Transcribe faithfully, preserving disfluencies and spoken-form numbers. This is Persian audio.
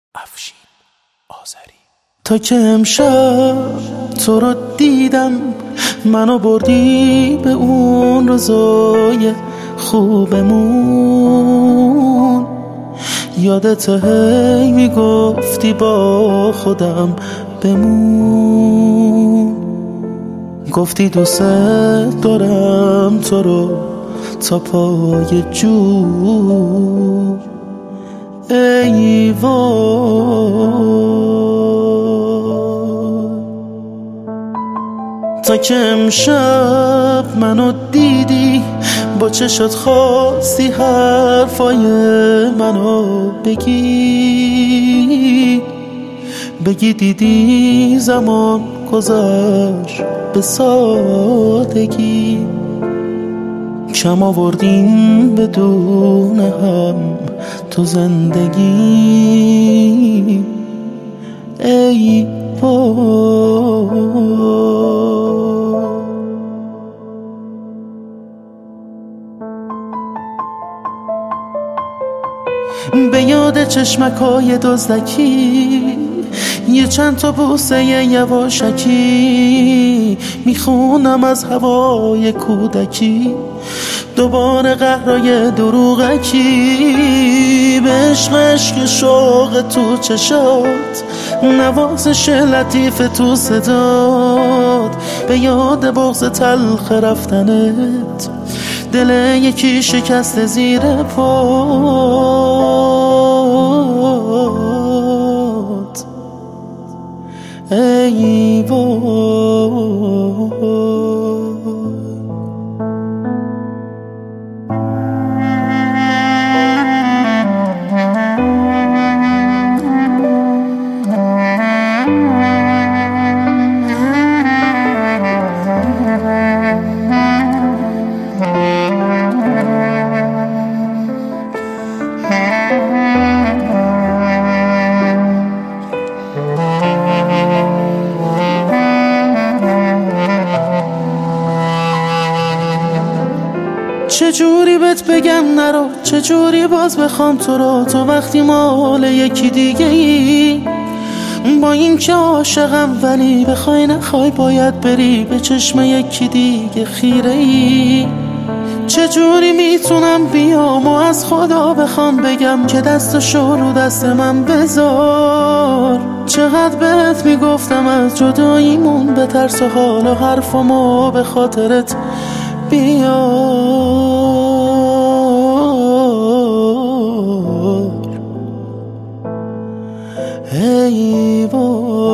افشین آذری. تا که امشب تو رو دیدم، منو بردی به اون روزای خوبمون. یادت هی میگفتی با خودم بمون، گفتی دوست دارم تو رو تا پای جو. ای وای تا که امشب منو دیدی، با چشات خواستی حرفای منو بگی بگی دیدی زمان گذشت به سادگی. کم آوردیم بدون هم تو زندگی. ای وای به یاد چشمکای دزدکی، یه چند تا بوسه یواشکی، میخونم از هوای کودکی دوباره قهرای دروغکی. به عشق عشق شوق تو چشات، نوازش لطیف تو صدات، به یاد بغض تلخ رفتنت، دل یکی شکست زیر پات. ای وای چجوری بهت بگم نرو، چجوری باز بخوام تو رو، تو وقتی مال یکی دیگه ای. با این که عاشقم ولی بخوای نخوای باید بری، به چشم یکی دیگه خیره ای. چجوری میتونم بیام و از خدا بخوام بگم که دستشو رو دست من بذار. چقدر بهت میگفتم از جداییمون بترس و حالا حرفمو به خاطرت بیار. ای وای